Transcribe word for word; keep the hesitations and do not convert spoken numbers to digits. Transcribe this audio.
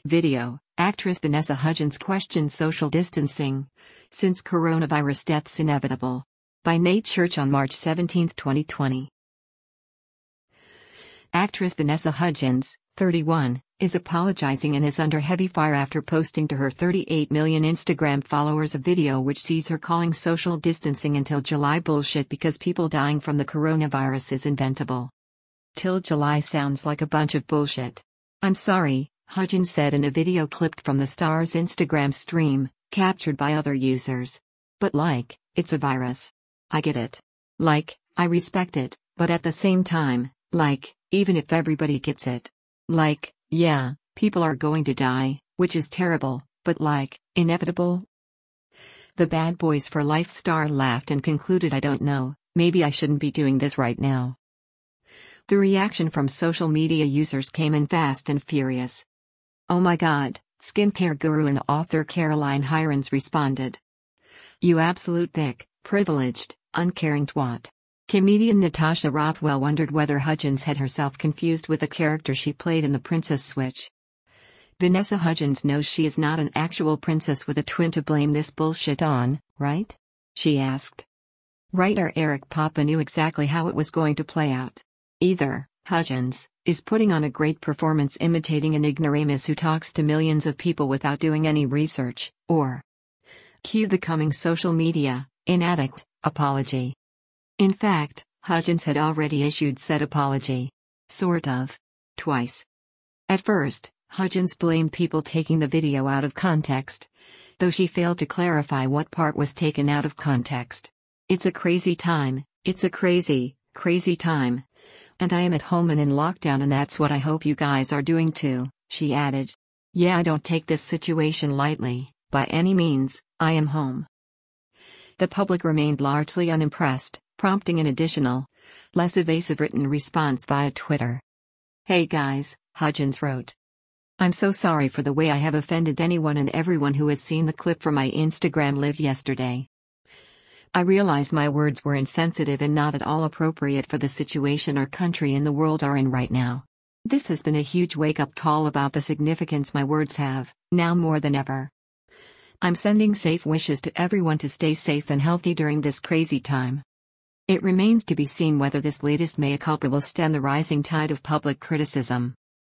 Video, actress Vanessa Hudgens questions social distancing. Since coronavirus deaths inevitable. By Nate Church on March seventeenth, twenty twenty. Actress Vanessa Hudgens, thirty-one, is apologizing and is under heavy fire after posting to her thirty-eight million Instagram followers a video which sees her calling social distancing until July bullshit because people dying from the coronavirus is inventable. Till July sounds like a bunch of bullshit. I'm sorry, Hudgens said in a video clipped from the star's Instagram stream, captured by other users. But like, it's a virus. I get it. Like, I respect it, but at the same time, like, even if everybody gets it. Like, yeah, people are going to die, which is terrible, but like, inevitable? The Bad Boys for Life star laughed and concluded, I don't know, maybe I shouldn't be doing this right now. The reaction from social media users came in fast and furious. Oh my god, skincare guru and author Caroline Hirons responded. You absolute thick, privileged, uncaring twat. Comedian Natasha Rothwell wondered whether Hudgens had herself confused with the character she played in The Princess Switch. Vanessa Hudgens knows she is not an actual princess with a twin to blame this bullshit on, right? She asked. Writer Eric Papa knew exactly how it was going to play out. Either Hudgens is putting on a great performance imitating an ignoramus who talks to millions of people without doing any research, or cue the coming social media inaddict apology. In fact, Hudgens had already issued said apology. Sort of. Twice. At first, Hudgens blamed people taking the video out of context, though she failed to clarify what part was taken out of context. It's a crazy time, it's a crazy, crazy time. And I am at home and in lockdown, and that's what I hope you guys are doing too, she added. Yeah, I don't take this situation lightly, by any means. I am home. The public remained largely unimpressed, prompting an additional, less evasive written response via Twitter. Hey guys, Hudgens wrote. I'm so sorry for the way I have offended anyone and everyone who has seen the clip from my Instagram live yesterday. I realize my words were insensitive and not at all appropriate for the situation our country and the world are in right now. This has been a huge wake-up call about the significance my words have, now more than ever. I'm sending safe wishes to everyone to stay safe and healthy during this crazy time. It remains to be seen whether this latest mea culpa will stem the rising tide of public criticism.